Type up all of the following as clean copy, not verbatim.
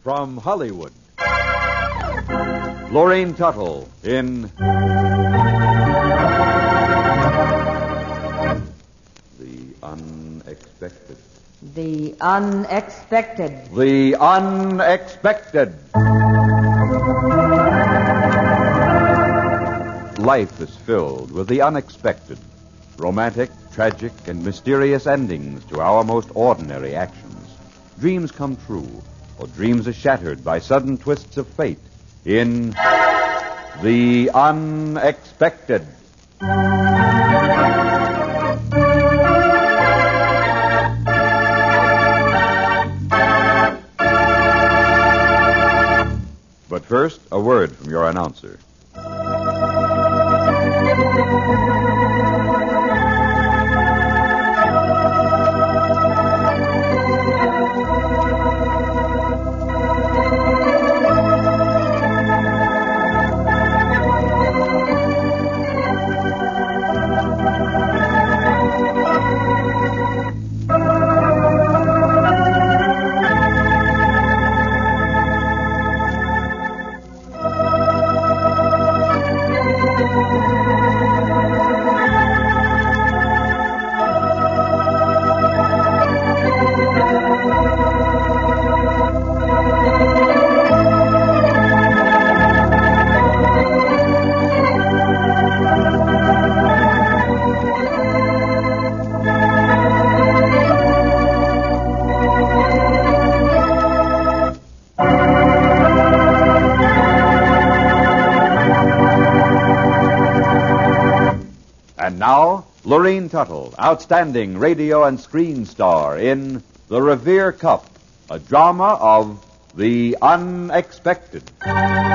from Hollywood. Lorraine Tuttle in The Unexpected. The Unexpected. The Unexpected. Life is filled with the unexpected. Romantic, tragic, and mysterious endings to our most ordinary actions. Dreams come true, or dreams are shattered by sudden twists of fate in The Unexpected. But first, a word from your announcer. And now, Lorraine Tuttle, outstanding radio and screen star in The Revere Cup, a drama of The Unexpected. It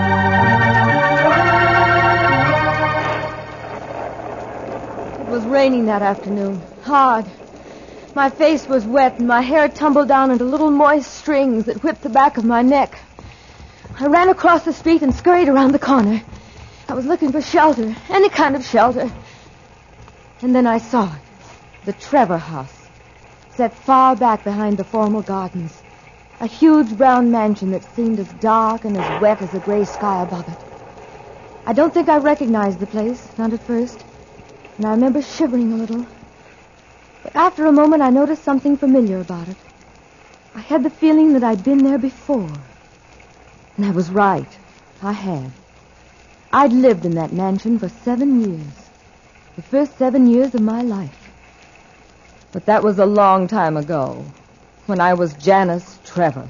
was raining that afternoon, hard. My face was wet and my hair tumbled down into little moist strings that whipped the back of my neck. I ran across the street and scurried around the corner. I was looking for shelter, any kind of shelter. And then I saw it, the Trevor house, set far back behind the formal gardens. A huge brown mansion that seemed as dark and as wet as the gray sky above it. I don't think I recognized the place, not at first, and I remember shivering a little. But after a moment, I noticed something familiar about it. I had the feeling that I'd been there before. And I was right. I had. I'd lived in that mansion for 7 years. The first 7 years of my life. But that was a long time ago, when I was Janice Trevor.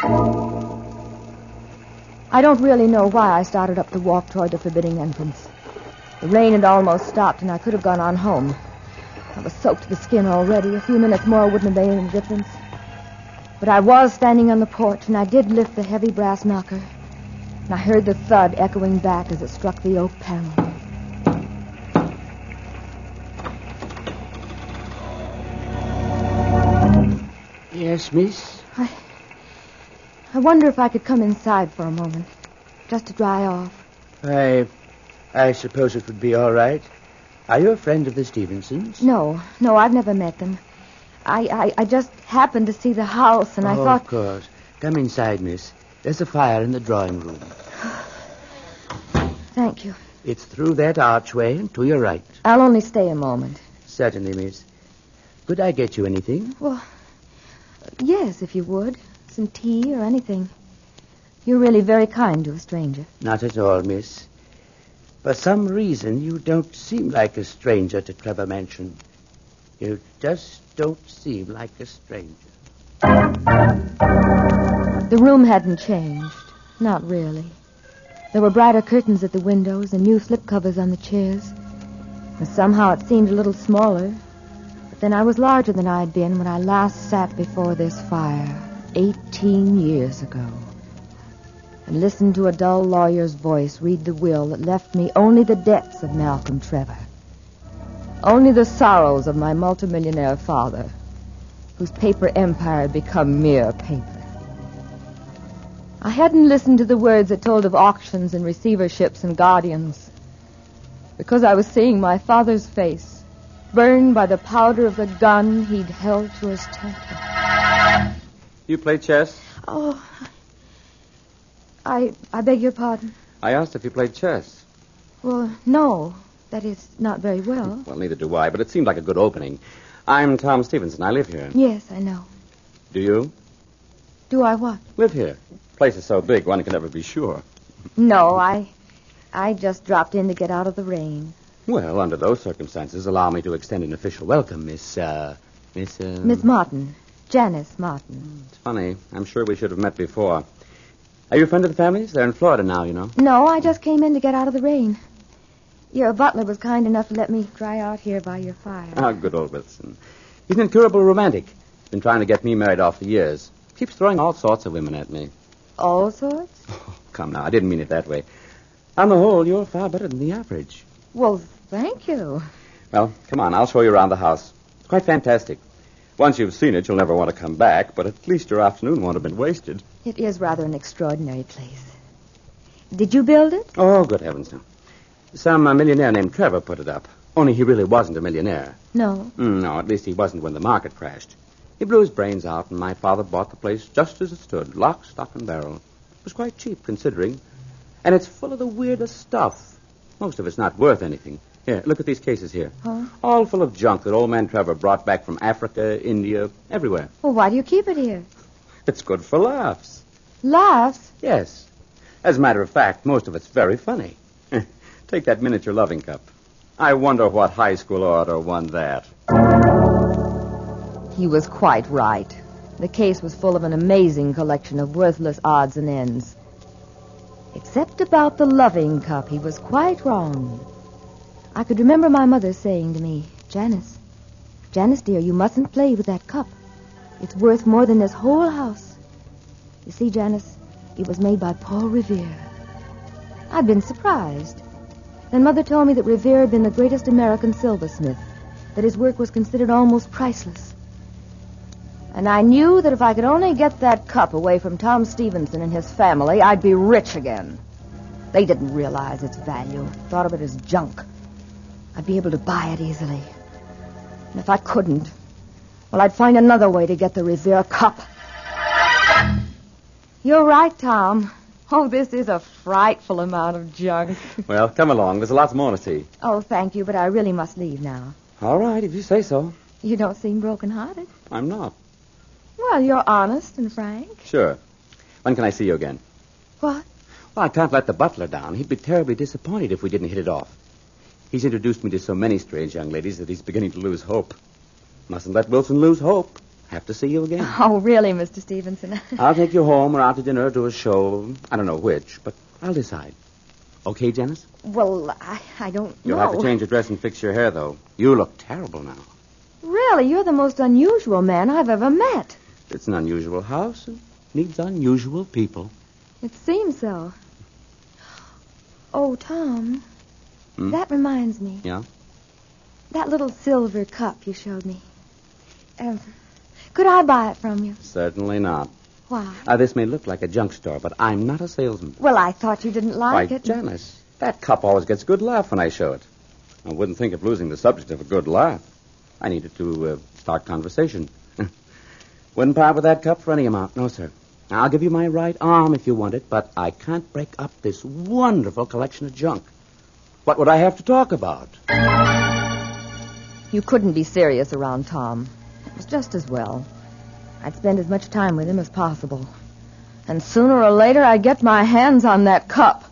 I don't really know why I started up to walk toward the forbidding entrance. The rain had almost stopped, and I could have gone on home. I was soaked to the skin already. A few minutes more wouldn't have made any difference. But I was standing on the porch, and I did lift the heavy brass knocker. And I heard the thud echoing back as it struck the oak panel. Yes, miss? I wonder if I could come inside for a moment, just to dry off. I suppose it would be all right. Are you a friend of the Stevensons? No, I've never met them. I just happened to see the house, and I thought... Of course. Come inside, miss. There's a fire in the drawing room. Thank you. It's through that archway and to your right. I'll only stay a moment. Certainly, miss. Could I get you anything? Well, yes, if you would. Some tea or anything. You're really very kind to a stranger. Not at all, miss. For some reason, you don't seem like a stranger to Trevor Mansion. You just don't seem like a stranger. The room hadn't changed. Not really. There were brighter curtains at the windows and new slipcovers on the chairs. And somehow it seemed a little smaller. But then I was larger than I'd been when I last sat before this fire 18 years ago. And listened to a dull lawyer's voice read the will that left me only the debts of Malcolm Trevor. Only the sorrows of my multimillionaire father, whose paper empire had become mere paper. I hadn't listened to the words that told of auctions and receiverships and guardians, because I was seeing my father's face, burned by the powder of the gun he'd held to his temple. You play chess? Oh, I beg your pardon. I asked if you played chess. Well, no. That is, not very well. Well, neither do I, but it seemed like a good opening. I'm Tom Stevenson. I live here. Yes, I know. Do you? Do I what? Live here. The place is so big, one can never be sure. No, I just dropped in to get out of the rain. Well, under those circumstances, allow me to extend an official welcome, Miss Martin. Janice Martin. It's funny. I'm sure we should have met before. Are you a friend of the family's? They're in Florida now, you know. No, I just came in to get out of the rain. Your butler was kind enough to let me dry out here by your fire. Ah, good old Wilson. He's an incurable romantic. Been trying to get me married off the years. Keeps throwing all sorts of women at me. All sorts? Oh, come now, I didn't mean it that way. On the whole, you're far better than the average. Well, thank you. Well, come on, I'll show you around the house. It's quite fantastic. Once you've seen it, you'll never want to come back, but at least your afternoon won't have been wasted. It is rather an extraordinary place. Did you build it? Oh, good heavens, no. Some millionaire named Trevor put it up. Only he really wasn't a millionaire. No. No, at least he wasn't when the market crashed. He blew his brains out, and my father bought the place just as it stood, lock, stock, and barrel. It was quite cheap, considering. And it's full of the weirdest stuff. Most of it's not worth anything. Here, look at these cases here. Huh? All full of junk that old man Trevor brought back from Africa, India, everywhere. Well, why do you keep it here? It's good for laughs. Laughs? Yes. As a matter of fact, most of it's very funny. Take that miniature loving cup. I wonder what high school orator won that. He was quite right. The case was full of an amazing collection of worthless odds and ends. Except about the loving cup, he was quite wrong. I could remember my mother saying to me, Janice, dear, you mustn't play with that cup. It's worth more than this whole house. You see, Janice, it was made by Paul Revere. I'd been surprised. Then Mother told me that Revere had been the greatest American silversmith, that his work was considered almost priceless. And I knew that if I could only get that cup away from Tom Stevenson and his family, I'd be rich again. They didn't realize its value, thought of it as junk. I'd be able to buy it easily. And if I couldn't, well, I'd find another way to get the Revere cup. You're right, Tom. Oh, this is a frightful amount of junk. Well, come along. There's lots more to see. Oh, thank you, but I really must leave now. All right, if you say so. You don't seem broken-hearted. I'm not. Well, you're honest and frank. Sure. When can I see you again? What? Well, I can't let the butler down. He'd be terribly disappointed if we didn't hit it off. He's introduced me to so many strange young ladies that he's beginning to lose hope. Mustn't let Wilson lose hope. Have to see you again. Oh, really, Mr. Stevenson? I'll take you home or out to dinner or to a show. I don't know which, but I'll decide. Okay, Janice? Well, I don't know. You'll have to change your dress and fix your hair, though. You look terrible now. Really, you're the most unusual man I've ever met. It's an unusual house. It needs unusual people. It seems so. Oh, Tom, Hmm? that reminds me. Yeah? That little silver cup you showed me. Could I buy it from you? Certainly not. Why? This may look like a junk store, but I'm not a salesman. Well, I thought you didn't like Why, it. Janice, that cup always gets a good laugh when I show it. I wouldn't think of losing the subject of a good laugh. I needed to start conversation. Wouldn't part with that cup for any amount. No, sir. I'll give you my right arm if you want it, but I can't break up this wonderful collection of junk. What would I have to talk about? You couldn't be serious around Tom. It was just as well. I'd spend as much time with him as possible. And sooner or later, I'd get my hands on that cup.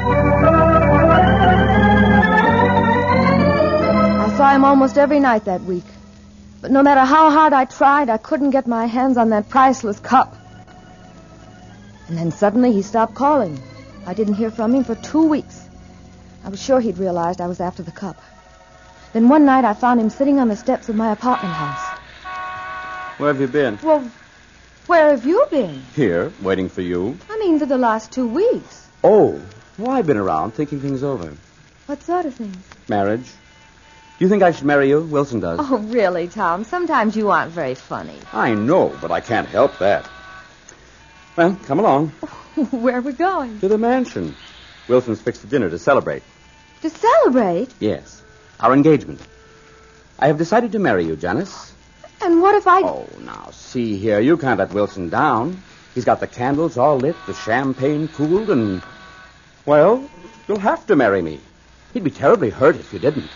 I saw him almost every night that week. But no matter how hard I tried, I couldn't get my hands on that priceless cup. And then suddenly he stopped calling. I didn't hear from him for 2 weeks. I was sure he'd realized I was after the cup. Then one night I found him sitting on the steps of my apartment house. Where have you been? Well, where have you been? Here, waiting for you. I mean, for the last 2 weeks. Oh, well, I've been around thinking things over. What sort of things? Marriage. Do you think I should marry you? Wilson does. Oh, really, Tom? Sometimes you aren't very funny. I know, but I can't help that. Well, come along. Where are we going? To the mansion. Wilson's fixed a dinner to celebrate. To celebrate? Yes. Our engagement. I have decided to marry you, Janice. And what if I... Oh, now, see here. You can't let Wilson down. He's got the candles all lit, the champagne cooled, and... Well, you'll have to marry me. He'd be terribly hurt if you didn't.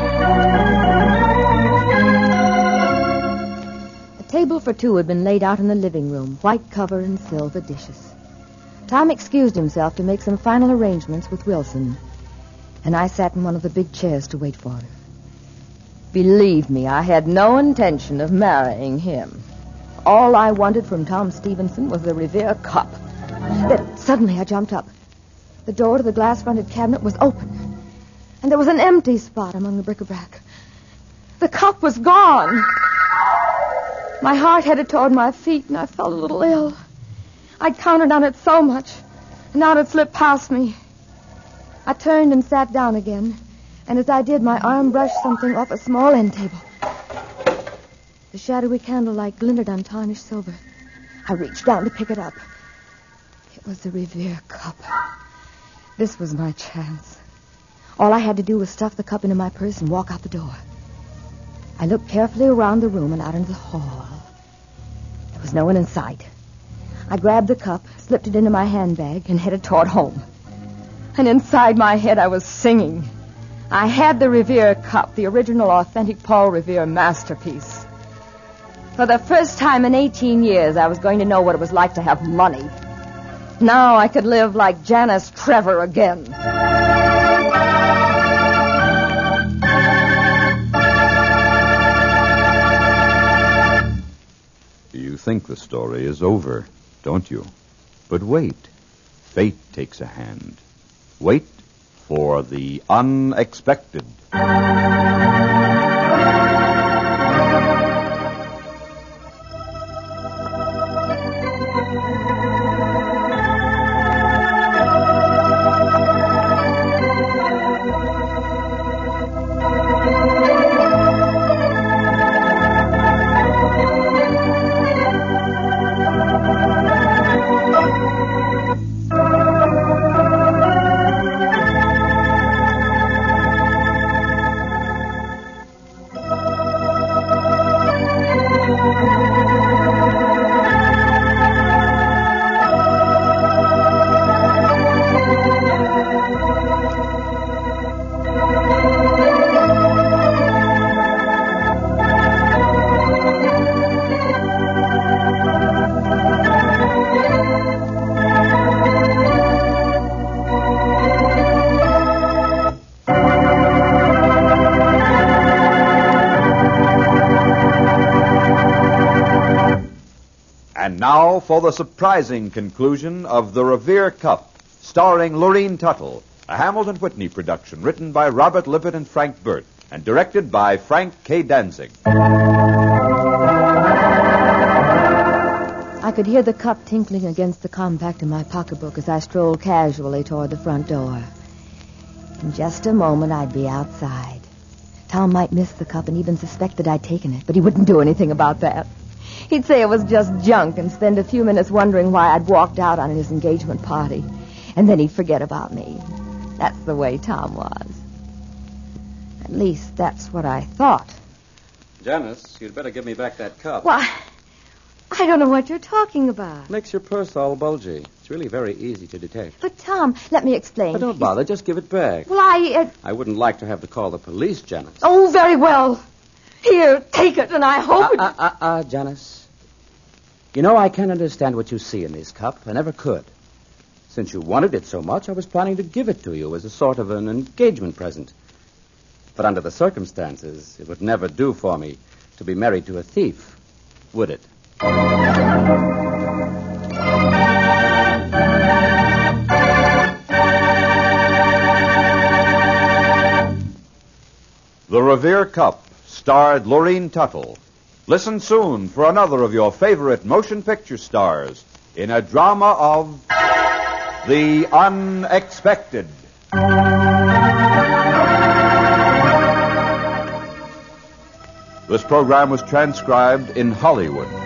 A table for two had been laid out in the living room, white cover and silver dishes. Tom excused himself to make some final arrangements with Wilson, and I sat in one of the big chairs to wait for her. Believe me, I had no intention of marrying him. All I wanted from Tom Stevenson was the Revere cup. Then suddenly I jumped up. The door to the glass-fronted cabinet was open, and there was an empty spot among the bric-a-brac. The cup was gone. My heart headed toward my feet, and I felt a little ill. I'd counted on it so much, and now it had slipped past me. I turned and sat down again, and as I did, my arm brushed something off a small end table. The shadowy candlelight glinted on tarnished silver. I reached down to pick it up. It was the Revere cup. This was my chance. All I had to do was stuff the cup into my purse and walk out the door. I looked carefully around the room and out into the hall. There was no one in sight. I grabbed the cup, slipped it into my handbag, and headed toward home. And inside my head, I was singing. I had the Revere cup, the original, authentic Paul Revere masterpiece. For the first time in 18 years, I was going to know what it was like to have money. Now I could live like Janice Trevor again. You think the story is over, don't you? But wait. Fate takes a hand. Wait for the unexpected. And now for the surprising conclusion of The Revere Cup, starring Lurene Tuttle, a Hamilton Whitney production written by Robert Lippett and Frank Burt, and directed by Frank K. Danzig. I could hear the cup tinkling against the compact in my pocketbook as I strolled casually toward the front door. In just a moment, I'd be outside. Tom might miss the cup and even suspect that I'd taken it, but he wouldn't do anything about that. He'd say it was just junk and spend a few minutes wondering why I'd walked out on his engagement party. And then he'd forget about me. That's the way Tom was. At least that's what I thought. Janice, you'd better give me back that cup. Why, I don't know what you're talking about. Makes your purse all bulgy. It's really very easy to detect. But, Tom, let me explain. But don't bother. Just give it back. Well, I wouldn't like to have to call the police, Janice. Oh, very well. Here, take it, and I hope Janice. You know, I can't understand what you see in this cup. I never could. Since you wanted it so much, I was planning to give it to you as a sort of an engagement present. But under the circumstances, it would never do for me to be married to a thief, would it? The Revere Cup starred Lurene Tuttle. Listen soon for another of your favorite motion picture stars in a drama of the unexpected. This program was transcribed in Hollywood.